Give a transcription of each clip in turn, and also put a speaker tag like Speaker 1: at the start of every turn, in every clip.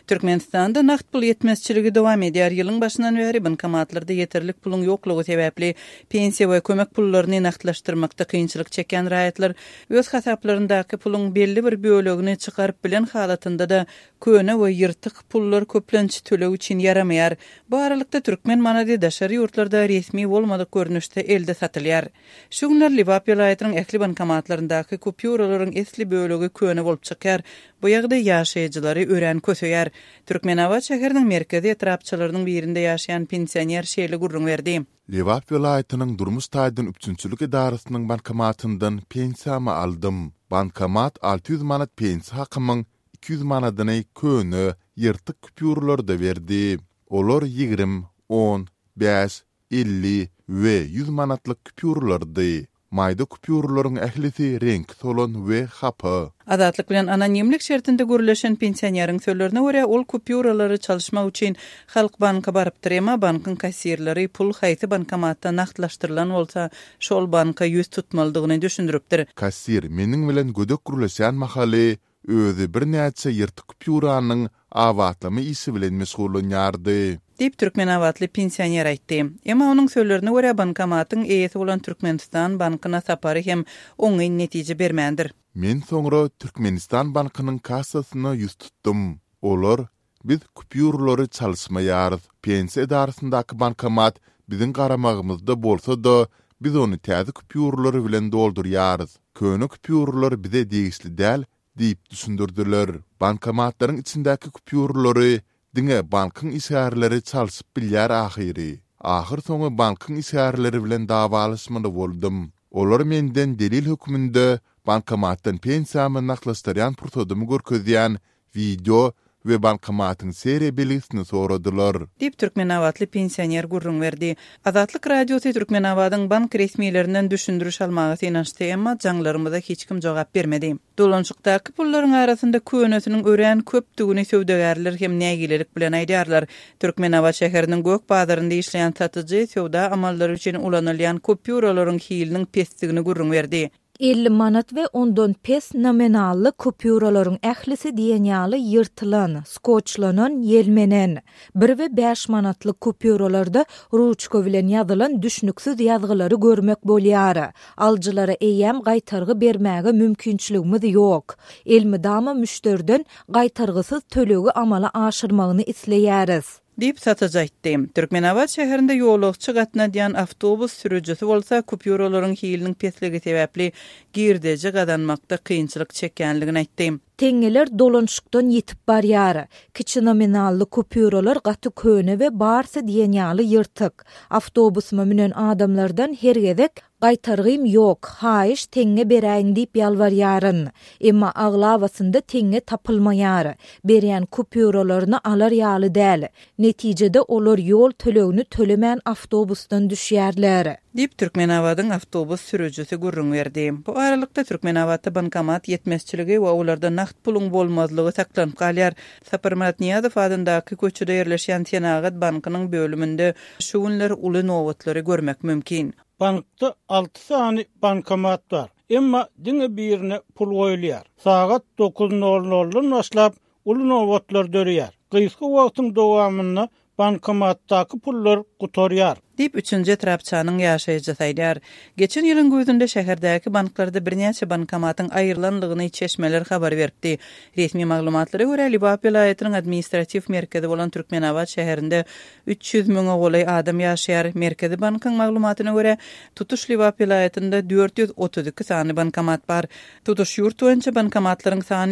Speaker 1: Türkmenistanda naqd pul yetmezçiligi dowam edýär. Ýylyň başyndan beri bankomatlarda ýeterlik puluň ýoklugy sebäpli pensiýa we kömek pullaryny naqdlaşdyrmakda kynçylyk çeken raýatlar öz hasaplaryndaky puluň belli bir bölegini çykaryp bilen halatynda da köne we ýyrtyk pullar köplençi töleg üçin yaramaýar. Bu aralykda türkmen manady daşary ýurtlarda resmi bolmadyk görnüşde elde satylýar. Şu günler Liwap ýylatynyň ähli bankomatlaryndaky kupýuralaryň esli bölegi köne bolup çykýar. Bu ýagdaý ýaşaýjylary ören kösöýär. Türkmenawat şäheriniň merkezi etrapçylarynyň birinde ýaşaýan pensioner şeýle gurrun berdi.
Speaker 2: Liwap ýylatynyň durmuş taýdan üçünçilik idarasynyň bankomatyndan pensiýamy aldım. Bankomat 600 manat pensiýa hakymyň 200 manadyny köne ýyrtyk kupýurlarda berdi. Olar 20, 10, 5, 50 we 100 manatlyk kupýurlardy. Mayda kupýurlaryň ählisi renk solan we hapy.
Speaker 1: Adatlyk bilen anonimlik şertinde görüleşen pensioneryň sözlerine görä ol kupýuralary çalışmak üçin Halk banka barypdyr, emma bankyň kassirleri pul haýsy bankomatda naqdlaşdyrylan bolsa şol banka ýüz tutmalydygyny düşündiripdir.
Speaker 2: Kassir meniň bilen gödek gürleşen mahaly özü bir näçe ýyrtyk kupýuranyň awatlamy isi bilen meşgullanýardy.
Speaker 1: Dip Türkmenawatly pensioner aýtdy. Emma onuň sözlerine görä bankomatyň eýesi bolan Türkmenistan bankyna sapary hem oňy netije bermändir.
Speaker 2: Men soňra Türkmenistan bankynyň kassasyna ýüz tutdum. Olar biz kupýurlary çalysmaýarys. Pensiýa edarasyndaky bankomat biziň garamagymyzda bolsa da biz onu täze kupýurlary bilen doldurýarys. Köne kupýurlar bize degisli däl diýip düşündirdiler. Bankomatlaryň içindäki kupýurlary diňe bankyň isärleri çalysyp bilýär ahyry. Ahyr soňy bankyň isärleri bilen dawalaşmada boldum. Olar menden delil hökmünde bankomatdan pensiýamy naqdlaşdyrýan pursadymy görkezýän video we bankomatyň seri bilisini soradylar.
Speaker 1: Dip Türkmenawatly pensioner gurrun berdi. Azatlyk radiosu Türkmenawatyň bank resmiýetlerinden düşündiriş almagy inançdy, emma jaňlarymyza hiç kim jogap bermedi. Dolanşykdaky pullaryň arasynda könesiniň ören köpdigini söwdägärler hem nägilelik bilen aýdýarlar. Türkmenawat şäheriniň gök bazarynda işleýän satyjy söwda amallary üçin ulanylýan kupýuralaryň hiliniň pesdigini gurrun berdi.
Speaker 3: 50 manat we ondan pes nominally kupýuralaryň ählisi diýenýaly ýyrtylan, skoçlanan, ýelmenen. 1 we 5 manatly kupýuralarda ruçka bilen ýazylan düşnüksiz ýazgylary görmek bolýar. Aljylara eýem gaýtargy bermäge mümkinçiligimiz ýok. Elmidama müşteriden gaýtargysyz tölegi amala aşyrmagyny isleýäris.
Speaker 1: Dip satıcı aýtdy. Türkmenawat şäherinde ýolagçy gatnaýan awtobus sürüjüsi bolsa kupýuralaryň hiliniň pesligi sebäpli girdeje gadanmakda kynçylyk çekýänligini aýtdy. Teňeler dolanşykdan ýetip barýar. Kiçi nominally kupýuralar gaty köne we barsy diýenýaly ýyrtyk. Awtobusma minen adamlardan hergezek gaýtargym ýok, haýyş teňe beräýin diýip ýalbarýaryn. Emma aglawasynda teňe tapylmaýar. Berýän kupýuralaryny alar ýaly däl. Netijede olar ýol tölegini tölemän awtobusdan düşýärler. Dip Türkmenawatyň awtobus sürüjüsi gurrun berdi. Bu aralykda Türkmenawatda bankomat ýetmezçiligi we olarda naqd puluň bolmazlygy saklanyp galýar. Saparmat Niýazow adyndaky köçede ýerleşýän Tenagat bankynyň bölüminde şu günler uly nowatlary görmek mümkin.
Speaker 4: Bankda 6 sany bankomat bar. Emma diňe birine pul goýulýar. Sagat 9:00-dan başlap uly nowatlar dörýär. Gysga wagtyň dowamyna bankomatdaky pullar gutarýar. Dip
Speaker 1: 3-nji etrapçanyň ýaşaýjysy aýdýar. Geçen ýylyň gözünde şäherdäki banklarda birnäçe bankomatyň aýrylanlygyny çeşmeler habar berdi. Resmi maglumatlara görä Liwap ýylatynyň administrativ merkezi bolan Türkmenawat şäherinde 300 000 golay adam ýaşaýar. Merkezi bankyň maglumatyna görä tutuş Liwap ýylatynda 432 sany bankomat bar. Tutuş ýurt boýunça bankomatlaryň sany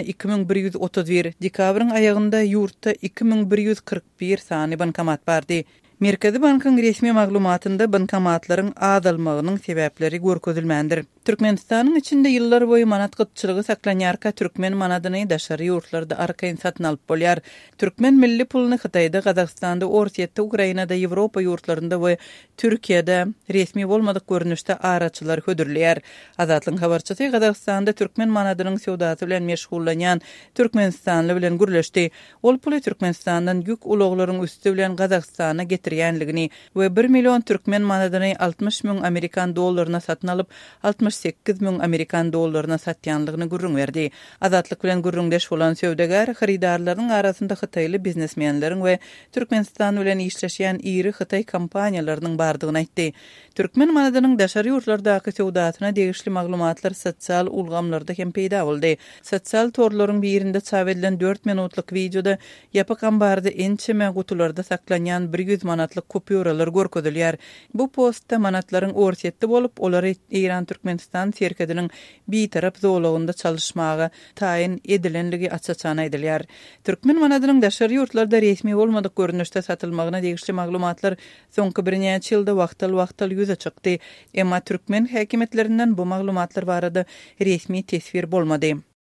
Speaker 1: 2131, dekabryň aýagynda ýurtda 2141 sany bankomat bardy. Merkezi bankyň resmi maglumatynda bankomatlaryň azalmagynyň sebäpleri görkezilmändir. Türkmenistanyň içinde ýyllar boyu manat gytçylygy saklanýarka türkmen manadyny daşary ýurtlarda arkaýyn satyn alyp bolýar. Türkmen milli puluny Hytaýda, Gazagstanda, Orsiýetde, Ukrainada, Ýewropa ýurtlarynda we Türkiýede resmi bolmadyk görnüşde araçylar hödürlýär. Azatlyň habarçysy Gazagstanda türkmen manadynyň söwdasy bilen meşgullanýan Türkmenistanly bilen gürleşdi. Ol puly Türkmenistandan ýük ulaglaryň üstü bilen Gazagstana getirýänligini we 1 million türkmen manadyny 60 000 Amerikan dollaryna satyn alyp 60 68.000 Amerikan dollaryna satýanlygyny gurrun berdi. Azatlyk bilen gurrundeş bolan söwdegar hyrydarlaryň arasynda Hytaýly biznesmenleriň we Türkmenistan bilen işleşýän iri Hytaý kompaniýalarynyň bardygyny aýtdy. Türkmen manadynyň daşary ýurtlardaky sowdatyna degişli maglumatlar sosial ulgamlarda hem peýda boldy. Sosial torlaryň birinde çap edilen 4 minutluk videoda ýapyk ambarda ençeme gutularda saklanýan 100 manatlyk kupýuralar görkezilýär. Bu postda manatlaryň orsetli bolup, olary İran Türkmenistan serkediniň bir tarap zowlugynda çalışmagy taýin edilenligi açıçan edilýär. Türkmen manadynyň daşary ýurtlarda resmi bolmadyk görnüşde satylmagyna degişli maglumatlar soňky bir näçe ýylda wagtal ýüze çykdy. Emma Türkmen häkimetlerinden bu maglumatlar barada resmi tesbir bolmady.